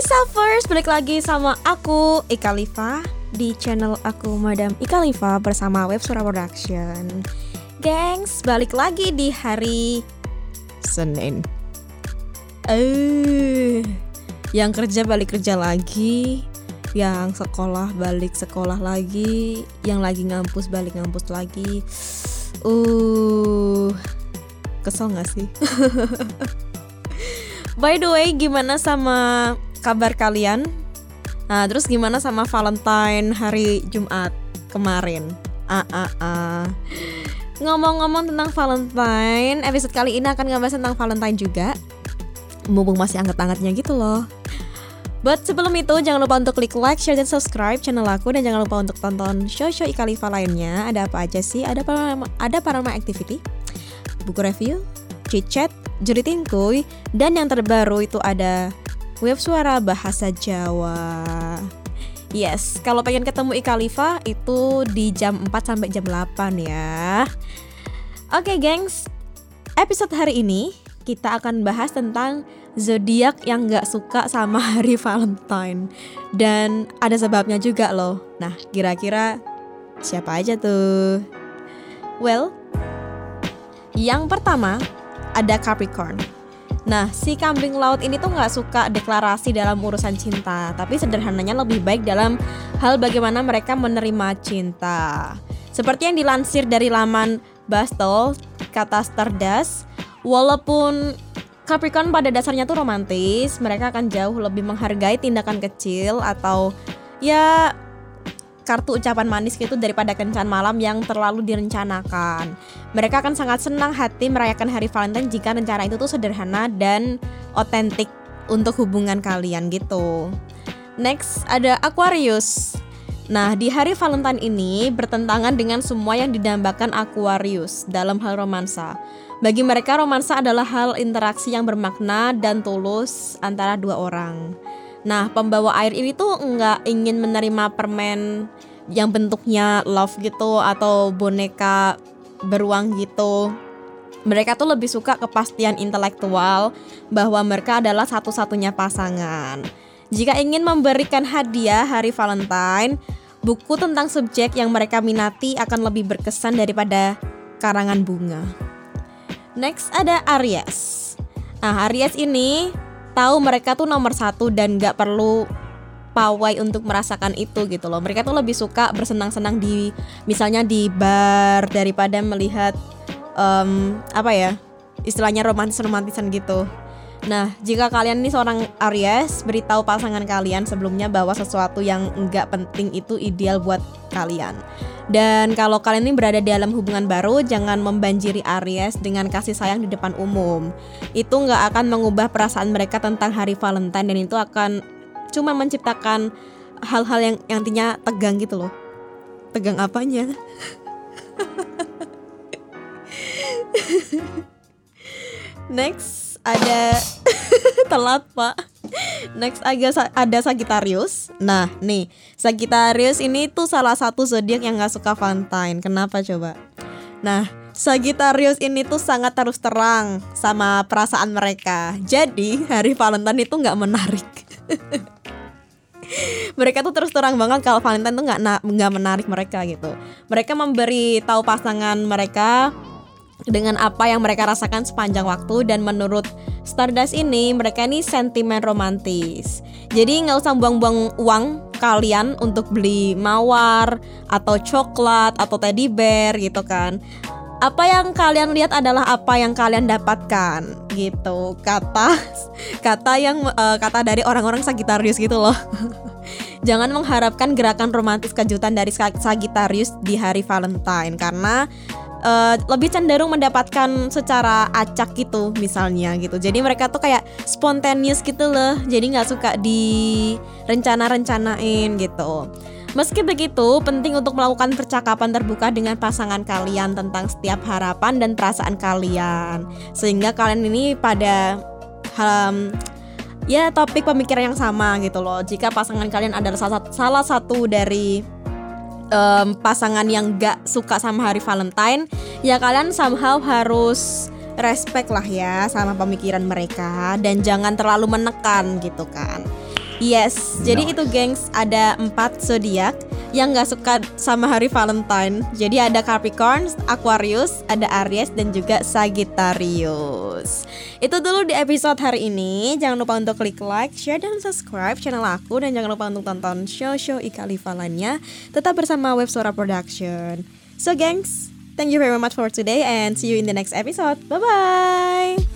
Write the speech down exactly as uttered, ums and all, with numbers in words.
Selfers, balik lagi sama aku Ika Liva di channel aku Madam Ika Liva bersama Web Sura Production. Gengs, balik lagi di hari Senin. Eh, yang kerja balik kerja lagi, yang sekolah balik sekolah lagi, yang lagi ngampus balik ngampus lagi. Uh, kesel gak sih? By the way, gimana sama kabar kalian? Nah, terus gimana sama Valentine hari Jumat kemarin? Ah, ah, ah. Ngomong-ngomong tentang Valentine, episode kali ini akan ngebahas tentang Valentine juga. Mumpung masih anget-angetnya gitu loh. But sebelum itu, jangan lupa untuk klik like, share, dan subscribe channel aku. Dan jangan lupa untuk tonton show-show Ika Liva lainnya. Ada apa aja sih? Ada Panorama, ada Panorama Activity, buku review, chit-chat, juri tingkuy, dan yang terbaru itu ada Web Suara Bahasa Jawa. Yes, kalau pengen ketemu Ika Liva itu di jam empat sampai jam delapan ya. Oke gengs, episode hari ini kita akan bahas tentang zodiak yang gak suka sama hari Valentine. Dan ada sebabnya juga loh. Nah, kira-kira siapa aja tuh? Well, yang pertama ada Capricorn. Nah, si kambing laut ini tuh gak suka deklarasi dalam urusan cinta, tapi sederhananya lebih baik dalam hal bagaimana mereka menerima cinta. Seperti yang dilansir dari laman Bastel, kata Stardust, walaupun Capricorn pada dasarnya tuh romantis, mereka akan jauh lebih menghargai tindakan kecil atau ya kartu ucapan manis gitu daripada kencan malam yang terlalu direncanakan. Mereka akan sangat senang hati merayakan hari Valentine jika rencana itu tuh sederhana dan otentik untuk hubungan kalian gitu. Next ada Aquarius. Nah, di hari Valentine ini bertentangan dengan semua yang didambakan Aquarius dalam hal romansa. Bagi mereka romansa adalah hal interaksi yang bermakna dan tulus antara dua orang. Nah, pembawa air ini tuh nggak ingin menerima permen yang bentuknya love gitu atau boneka beruang gitu. Mereka tuh lebih suka kepastian intelektual bahwa mereka adalah satu-satunya pasangan. Jika ingin memberikan hadiah hari Valentine, buku tentang subjek yang mereka minati akan lebih berkesan daripada karangan bunga. Next ada Aries. Nah, Aries ini tahu mereka tuh nomor satu dan gak perlu pawai untuk merasakan itu gitu loh. Mereka tuh lebih suka bersenang-senang di misalnya di bar daripada melihat um, apa ya istilahnya romantis-romantisan gitu. Nah, jika kalian ini seorang Aries, beritahu pasangan kalian sebelumnya bahwa sesuatu yang enggak penting itu ideal buat kalian. Dan kalau kalian ini berada dalam hubungan baru, jangan membanjiri Aries dengan kasih sayang di depan umum. Itu enggak akan mengubah perasaan mereka tentang hari Valentine, dan itu akan cuma menciptakan hal-hal yang yang intinya tegang gitu loh. Tegang apanya? Next ada telat pak. Next agak ada Sagittarius. Nah nih, Sagittarius ini tuh salah satu zodiak yang gak suka Valentine. Kenapa coba? Nah, Sagittarius ini tuh sangat terus terang sama perasaan mereka. Jadi hari Valentine itu gak menarik. Mereka tuh terus terang banget kalau Valentine tuh gak, na- gak menarik mereka gitu. Mereka memberi tahu pasangan mereka dengan apa yang mereka rasakan sepanjang waktu. Dan menurut Stardust ini, mereka ini sentimen romantis. Jadi gak usah buang-buang uang kalian untuk beli mawar atau coklat atau teddy bear gitu kan. Apa yang kalian lihat adalah apa yang kalian dapatkan gitu. Kata kata yang uh, kata dari orang-orang Sagittarius gitu loh. Jangan mengharapkan gerakan romantis kejutan dari Sagittarius di hari Valentine, karena Uh, lebih cenderung mendapatkan secara acak gitu misalnya gitu. Jadi mereka tuh kayak spontaneous gitu loh. Jadi gak suka direncana-rencanain gitu. Meski begitu, penting untuk melakukan percakapan terbuka dengan pasangan kalian tentang setiap harapan dan perasaan kalian, sehingga kalian ini pada um, ya topik pemikiran yang sama gitu loh. Jika pasangan kalian adalah salah, salah satu dari Um, pasangan yang gak suka sama hari Valentine, ya kalian somehow harus respect lah ya sama pemikiran mereka, dan jangan terlalu menekan gitu kan. Yes, jadi Nice. itu gengs, ada empat zodiak yang nggak suka sama hari Valentine. Jadi ada Capricorn, Aquarius, ada Aries dan juga Sagittarius. Itu dulu di episode hari ini. Jangan lupa untuk klik like, share dan subscribe channel aku, dan jangan lupa untuk tonton show-show Ika Liva lainnya. Tetap bersama Web Suara Production. So gengs, thank you very much for today and see you in the next episode. Bye bye.